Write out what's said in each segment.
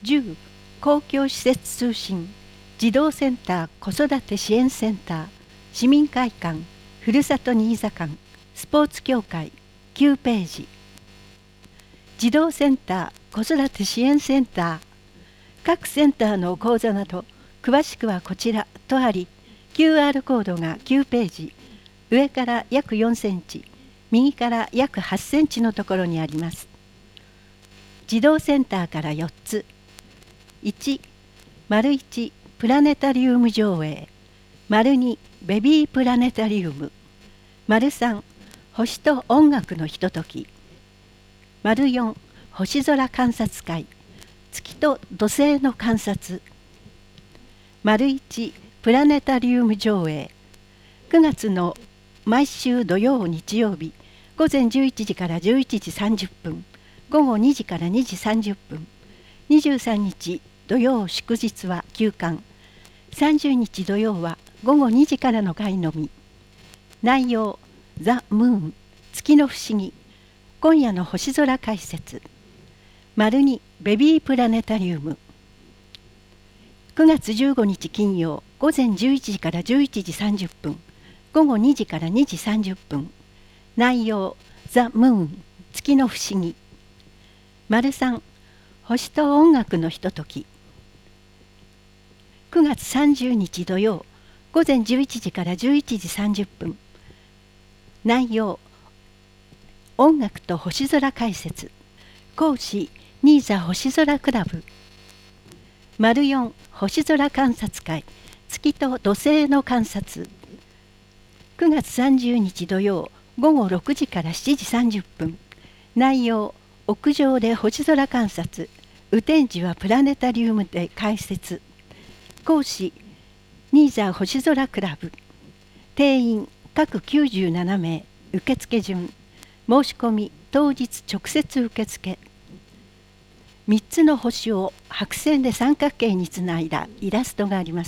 10公共施設通信児童センター子育て支援センター市民会館ふるさと新座館スポーツ協会9ページ。児童センター子育て支援センター各センターの講座など詳しくはこちらとあり、 QR コードが9ページ、上から約4センチ右から約8センチのところにあります。児童センターから4つ。1、1プラネタリウム上映、2ベビープラネタリウム、3星と音楽のひととき、4星空観察会、月と土星の観察、1プラネタリウム上映、9月の毎週土曜日曜日午前11時から11時30分、午後2時から2時30分、23日土曜祝日は休館、30日土曜は午後2時からの会のみ。内容、ザ・ムーン、月の不思議、今夜の星空解説、2ベビープラネタリウム。9月15日金曜午前11時から11時30分、午後2時から2時30分。内容、ザ・ムーン、月の不思議。3星と音楽のひととき。9月30日土曜午前11時から11時30分。内容、音楽と星空解説、講師ニーザ星空クラブ。4星空観察会、月と土星の観察。9月30日土曜午後6時から7時30分。内容、屋上で星空観察、雨天時はプラネタリウムで解説。講師ニーザ星空クラブ。定員各97名、受付順、申し込み当日直接受付。3つの星を白線で三角形につないだイラストがあります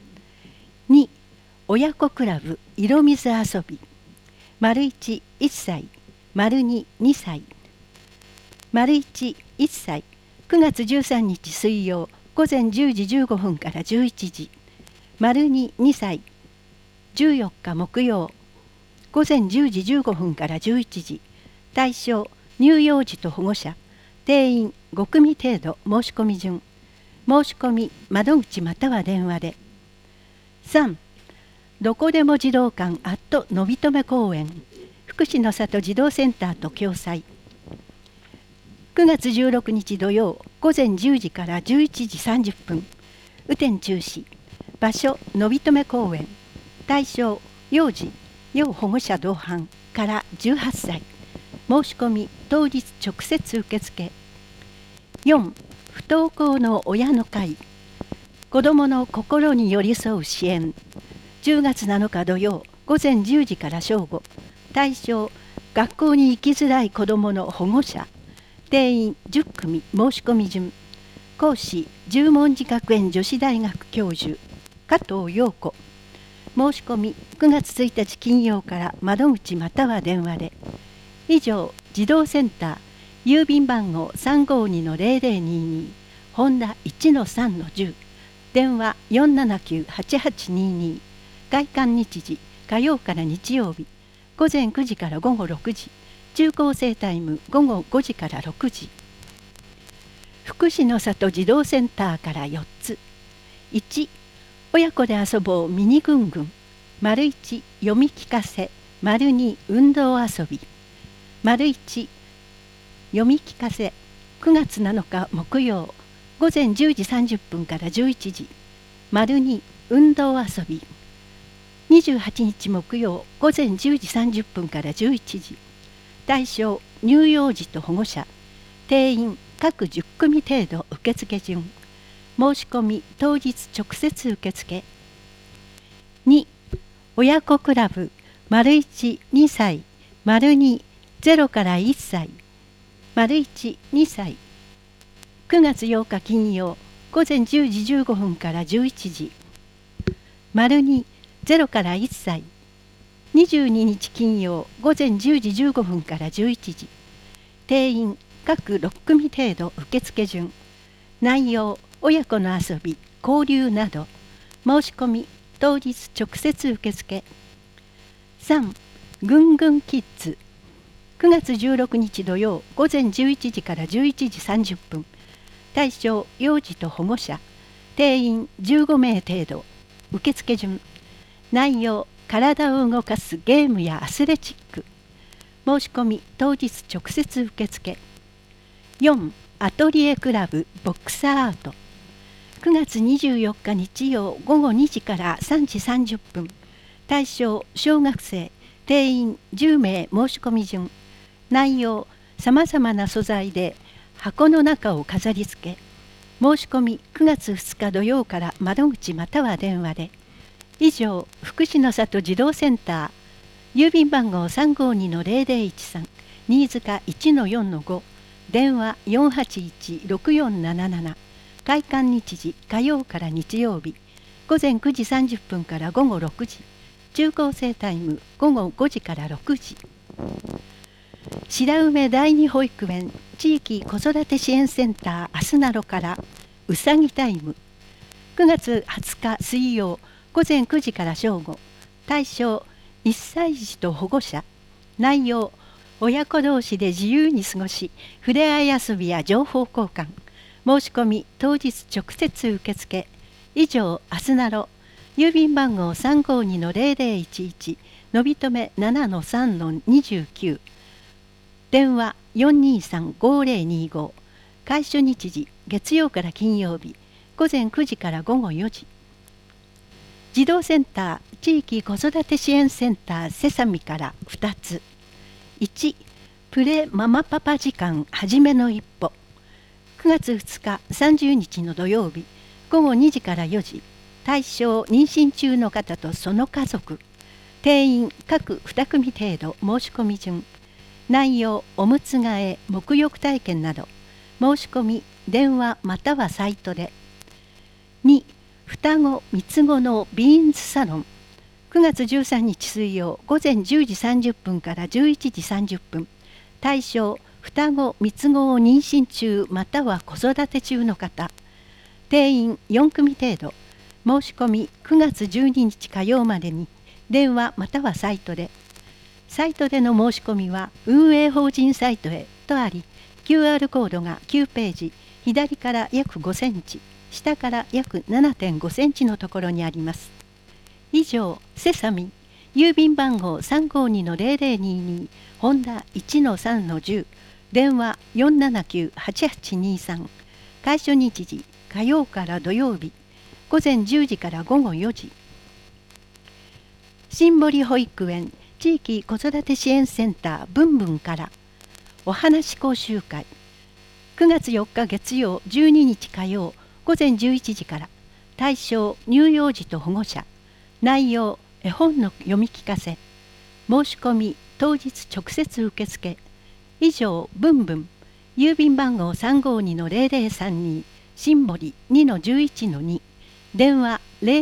。2親子クラブ色水遊び。1 1歳、2 2歳。1 1歳、9月13日水曜午前10時15分から11時。2 2歳、14日木曜午前10時15分から11時。対象乳幼児と保護者。定員5組程度。申し込み順、申し込み窓口または電話で。3どこでも児童館のびとめ公園、福祉の里児童センターと共催。9月16日土曜午前10時から11時30分。雨天中止。場所のびとめ公園。対象幼児、要保護者同伴から18歳。申し込み当日直接受付。4不登校の親の会、子どもの心に寄り添う支援。10月7日土曜午前10時から正午。対象学校に行きづらい子どもの保護者。定員10組。申し込み順、講師十文字学園女子大学教授加藤陽子。申し込み9月1日金曜から窓口または電話で。以上、児童センター郵便番号 352-0022 本田 1-3-10 電話 479-8822 開館日時火曜から日曜日午前9時から午後6時、中高生タイム午後5時から6時。福祉の里児童センターから4つ。1親子で遊ぼうミニぐんぐん。1読み聞かせ。2運動遊び。1読み聞かせ、9月7日木曜午前10時30分から11時。2運動遊び。28日木曜午前10時30分から11時。対象乳幼児と保護者。定員各10組程度。受付順、申し込み当日直接受付。2親子クラブ。1 2歳、2 0から1歳。1 2歳。9月8日金曜午前10時15分から11時。2 0から1歳。22日金曜午前10時15分から11時。定員各6組程度。受付順、 内容親子の遊び交流など申し込み当日直接受付。3. ぐんぐんキッズ9月16日土曜午前11時から11時30分対象幼児と保護者定員15名程度受付順内容体を動かすゲームやアスレチック申し込み当日直接受付。4. アトリエクラブボックスアート9月24日日曜午後2時から3時30分対象小学生定員10名申し込み順内容さまざまな素材で箱の中を飾り付け申し込み9月2日土曜から窓口または電話で。以上福祉の里児童センター郵便番号352-0013新塚 1-4-5 電話481-6477開館日時火曜から日曜日午前9時30分から午後6時中高生タイム午後5時から6時。白梅第二保育園地域子育て支援センターあすなろからうさぎタイム9月20日水曜午前9時から正午対象1歳児と保護者内容親子同士で自由に過ごし触れ合い遊びや情報交換申し込み当日直接受付。以上あすなろ郵便番号352-0011のびとめ 7-3-29電話423-5025開所日時月曜から金曜日午前9時から午後4時。児童センター地域子育て支援センターセサミから2つ。1. プレママパパ時間はじめの一歩9月2日30日の土曜日午後2時から4時対象妊娠中の方とその家族定員各2組程度申し込み順内容おむつ替え沐浴体験など申し込み電話またはサイトで。2. 双子三つ子のビーンズサロン9月13日水曜午前10時30分から11時30分対象双子三つ子を妊娠中または子育て中の方定員4組程度申し込み9月12日火曜までに電話またはサイトで。サイトでの申し込みは運営法人サイトへとあり QR コードが9ページ左から約5センチ下から約 7.5 センチのところにあります。以上セサミ郵便番号352-0022ホンダ 1-3-10電話479-8823開所日時火曜から土曜日午前10時から午後4時。新堀保育園地域子育て支援センターブンブンからお話講習会9月4日月曜12日火曜午前11時から対象乳幼児と保護者内容絵本の読み聞かせ申し込み当日直接受付。以上ブンブン郵便番号352-0032新堀 2-11-2電話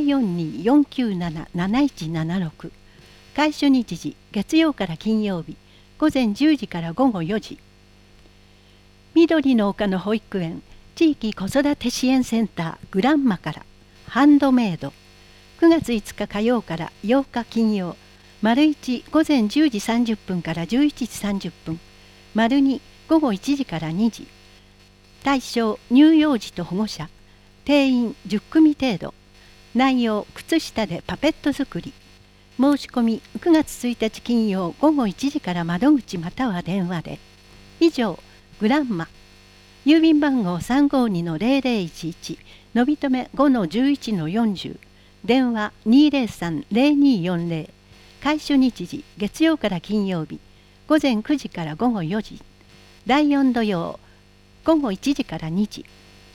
042-497-7176開所日時月曜から金曜日午前10時から午後4時。緑の丘の保育園地域子育て支援センターグランマからハンドメイド9月5日火曜から8日金曜丸1午前10時30分から11時30分丸2午後1時から2時対象乳幼児と保護者定員10組程度内容靴下でパペット作り申し込み9月1日金曜午後1時から窓口または電話で。以上グランマ郵便番号352-0011のびとめ 5-11-40電話203-0240開所日時月曜から金曜日午前9時から午後4時第4土曜午後1時から2時。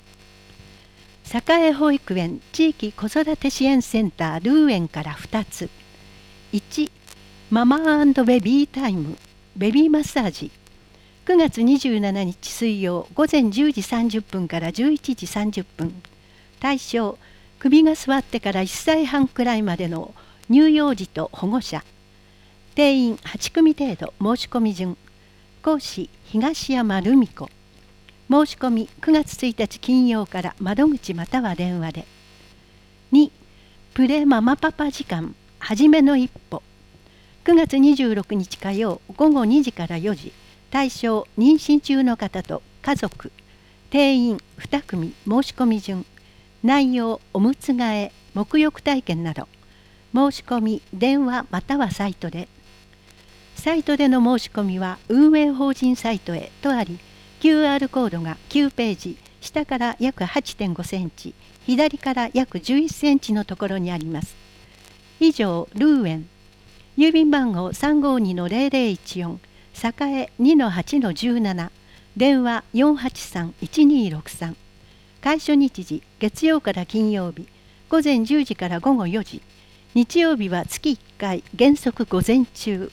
栄保育園地域子育て支援センタールーエンから2つ。1. ママ&ベビータイムベビーマッサージ9月27日水曜午前10時30分から11時30分対象首が座ってから1歳半くらいまでの乳幼児と保護者定員8組程度申し込み順講師東山留美子申し込み9月1日金曜から窓口または電話で。2、プレママパパ時間はじめの一歩。9月26日火曜午後2時から4時。対象妊娠中の方と家族。定員2組。申し込み順。内容おむつ替え、沐浴体験など。申し込み電話またはサイトで。サイトでの申し込みは運営法人サイトへとあり、QR コードが9ページ、下から約 8.5 センチ、左から約11センチのところにあります。以上、ルーエン。郵便番号 352-0014、栄 2-8-17、電話 483-1263。開所日時、月曜から金曜日、午前10時から午後4時。日曜日は月1回、原則午前中。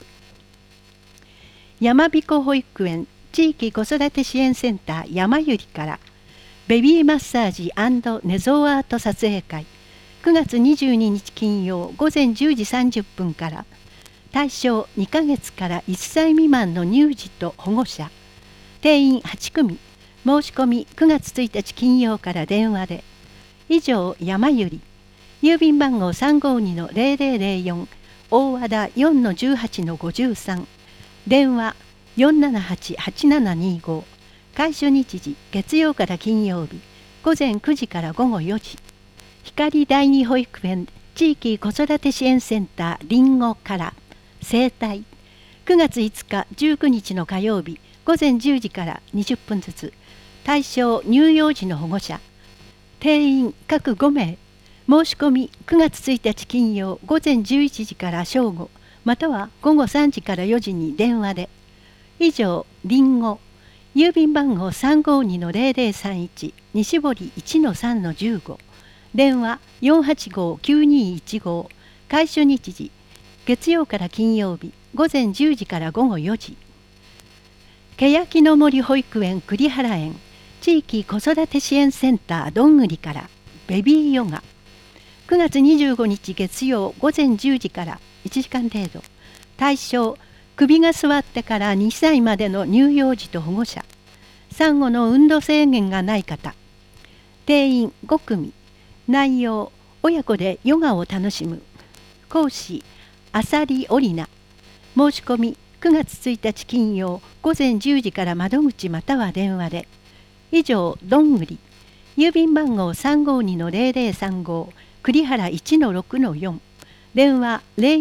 山彦保育園地域子育て支援センター山ゆりからベビーマッサージ&寝相アート撮影会9月22日金曜午前10時30分から対象2ヶ月から1歳未満の乳児と保護者定員8組申し込み9月1日金曜から電話で以上山ゆり郵便番号 352-0004 大和田 4-18-53電話 478-8725 開所日時月曜から金曜日午前9時から午後4時光第二保育園地域子育て支援センターりんごから生態9月5日19日の火曜日午前10時から20分ずつ対象乳幼児の保護者定員各5名申し込み9月1日金曜午前11時から正午または午後3時から4時に電話で。以上、りんご。郵便番号 352-0031 西堀 1-3-15。電話 485-9215。開所日時。月曜から金曜日午前10時から午後4時。欅の森保育園栗原園地域子育て支援センターどんぐりからベビーヨガ。9月25日月曜午前10時から1時間程度対象首が座ってから2歳までの乳幼児と保護者産後の運動制限がない方定員5組内容親子でヨガを楽しむ講師あさりおりな申し込み9月1日金曜午前10時から窓口または電話で以上どんぐり郵便番号 352-0035 栗原 1-6-4電話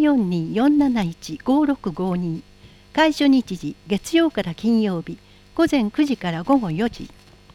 042-471-5652 開所日時月曜から金曜日午前9時から午後4時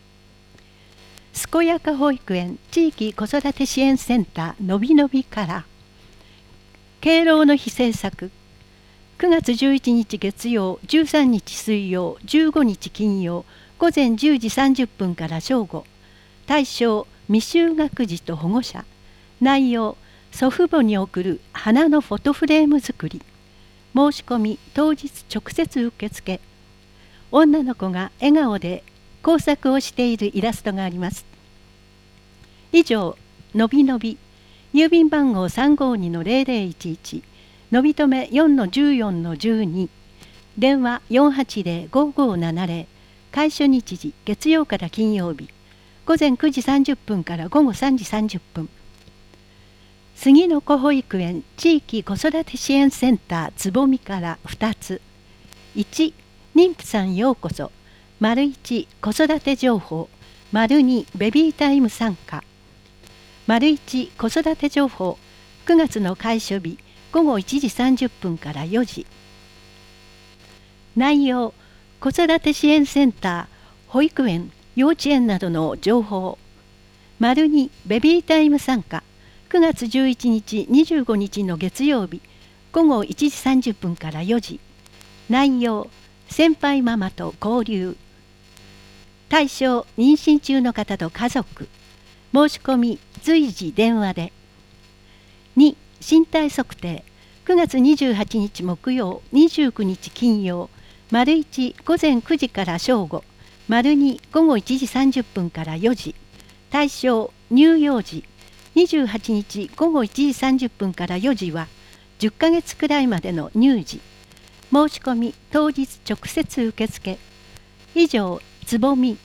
健やか保育園地域子育て支援センターのびのびから敬老の日制作9月11日月曜13日水曜15日金曜午前10時30分から正午対象未就学児と保護者内容祖父母に送る花のフォトフレーム作り申し込み当日直接受付女の子が笑顔で工作をしているイラストがあります以上のびのび郵便番号 352-0011 のびとめ 4-14-12 電話 480-5570 開所日時月曜から金曜日午前9時30分から午後3時30分杉の子保育園地域子育て支援センターつぼみから2つ1妊婦さんようこそ ① 子育て情報 ② ベビータイム参加 ① 子育て情報9月の開所日午後1時30分から4時内容子育て支援センター保育園幼稚園などの情報 ② ベビータイム参加9月11日25日の月曜日午後1時30分から4時内容先輩ママと交流対象妊娠中の方と家族申し込み随時電話で2身体測定9月28日木曜29日金曜 ① 午前9時から正午 ② 午後1時30分から4時対象乳幼児28日午後1時30分から4時は10ヶ月くらいまでの乳児申し込み当日直接受付以上つぼみ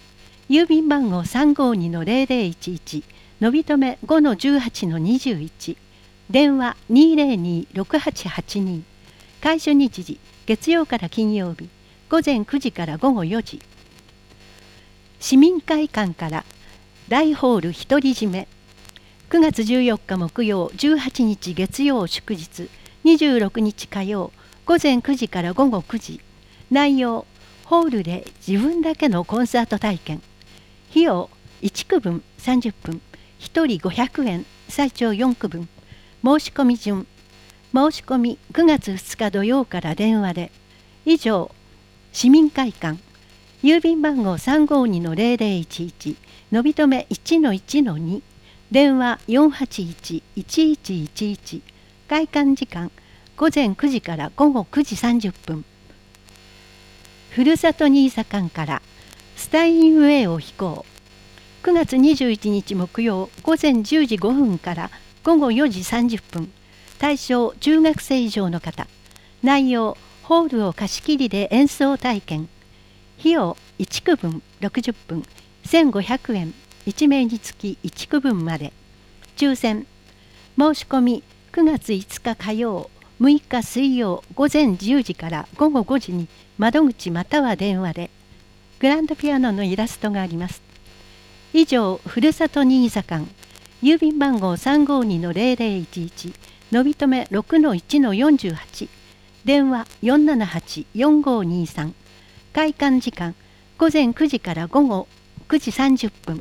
郵便番号352-0011、のびとめ5-18-21、電話202-6882、開所日時月曜から金曜日、午前9時から午後4時。市民会館から大ホール独り占め。9月14日木曜、18日月曜祝日、26日火曜、午前9時から午後9時。内容、ホールで自分だけのコンサート体験。費用、1区分30分、1人500円、最長4区分。申し込み順。申し込み9月2日土曜から電話で。以上、市民会館。郵便番号352-0011、のびとめ1-1-2、電話481-1111、開館時間午前9時から午後9時30分。ふるさと新座館からスタインウェイを飛行。9月21日木曜午前10時5分から午後4時30分。対象中学生以上の方。内容、ホールを貸し切りで演奏体験。費用1区分60分、1500円、1名につき1区分まで。抽選。申し込み9月5日火曜、6日水曜午前10時から午後5時に窓口または電話で。グランドピアノのイラストがあります。以上、ふるさと新座館。郵便番号352-0011、のびとめ6-1-48、電話478-4523。開館時間午前9時から午後9時30分。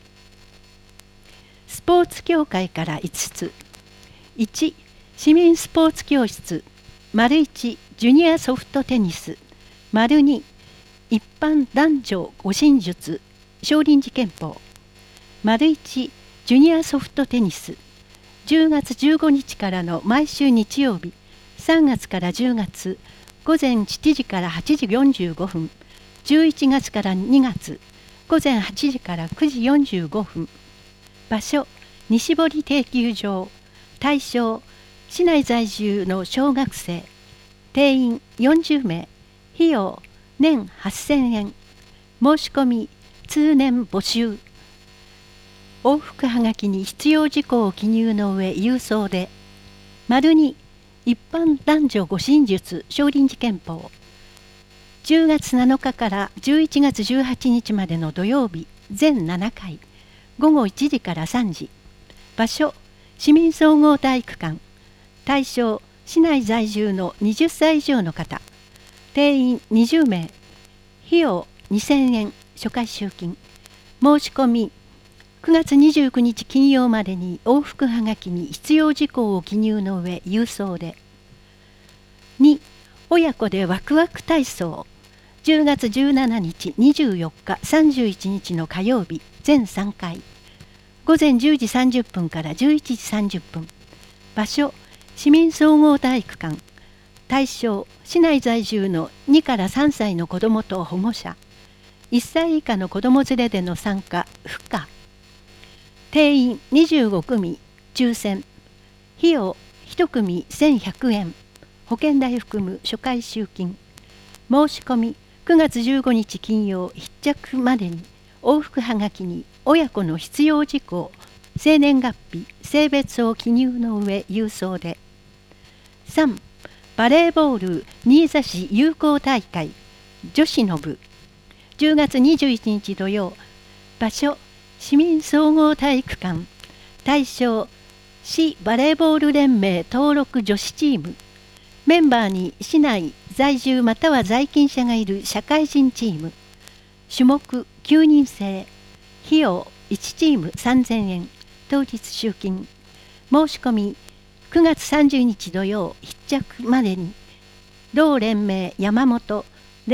スポーツ協会から5つ。1、市民スポーツ教室。1、ジュニアソフトテニス。2、一般男女護身術少林寺拳法。1、ジュニアソフトテニス。10月15日からの毎週日曜日、3月から10月、午前7時から8時45分、11月から2月、午前8時から9時45分。場所、西堀定休場。対象、市内在住の小学生。定員40名。費用、年8000円。申し込み、通年募集。往復はがきに必要事項を記入の上郵送で。2、一般男女護身術少林寺拳法。10月7日から11月18日までの土曜日、全7回、午後1時から3時。場所、市民総合体育館。対象、市内在住の20歳以上の方。定員20名。費用2000円、初回集金。申し込み、9月29日金曜までに往復はがきに必要事項を記入の上郵送で。2、親子でワクワク体操。10月17日、24日、31日の火曜日、全3回。午前10時30分から11時30分。場所、市民総合体育館。対象、市内在住の2から3歳の子どもと保護者。1歳以下の子ども連れでの参加不可。定員25組、抽選。費用1組1100円。保険代含む初回集金。申し込み9月15日金曜必着までに往復はがきに親子の必要事項、生年月日、性別を記入の上郵送で。3、バレーボール新座市友好大会女子の部。10月21日土曜。場所、市民総合体育館。対象、市バレーボール連盟登録女子チーム。メンバーに市内在住または在勤者がいる社会人チーム。種目9人制。費用1チーム3000円。当日集金。申し込み9月30日土曜必着までに。同連盟山本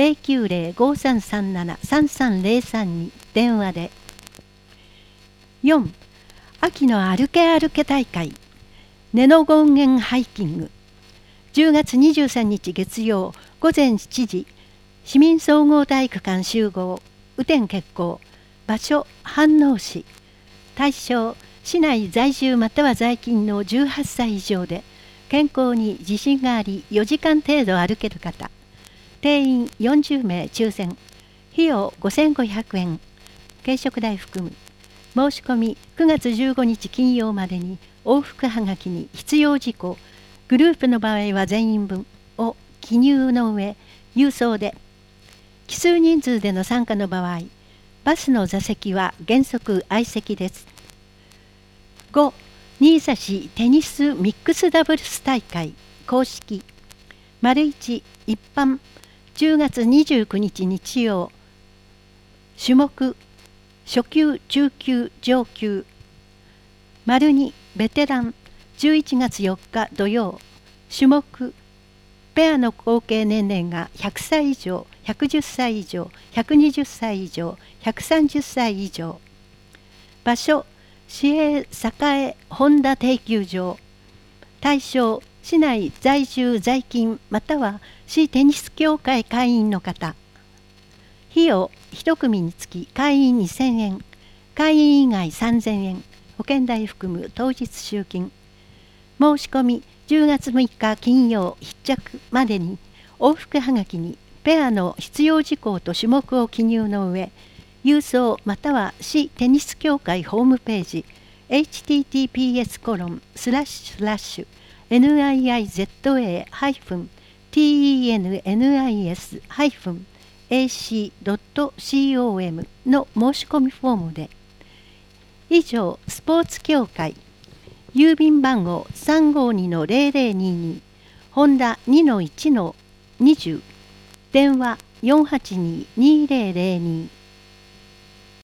090-5337-3303 に電話で。4、秋の歩け歩け大会根の権現ハイキング。10月23日月曜午前7時、市民総合体育館集合。雨天決行。場所、飯能市。対象、市内在住または在勤の18歳以上で健康に自信があり4時間程度歩ける方。定員40名抽選。費用5500円。 軽食代含む。申し込み9月15日金曜までに往復はがきに必要事項、グループの場合は全員分を記入の上、郵送で。奇数人数での参加の場合、バスの座席は原則相席です。5、新座市テニスミックスダブルス大会公式。1、一般10月29日日曜。種目初級、中級、上級。2、ベテラン11月4日土曜。種目ペアの合計年齢が100歳以上、110歳以上、120歳以上、130歳以上。場所市営栄本田定休場。対象市内在住在勤または市テニス協会会員の方。費用1組につき会員2000円、会員以外3000円、保険代含む当日集金。申し込み10月6日金曜必着までに往復はがきにペアの必要事項と種目を記入の上、郵送または市テニス協会ホームページ https://niza-tennis-ac.com の申し込みフォームで。以上、スポーツ協会郵便番号352-0022本田 2-1-20 電話482-2002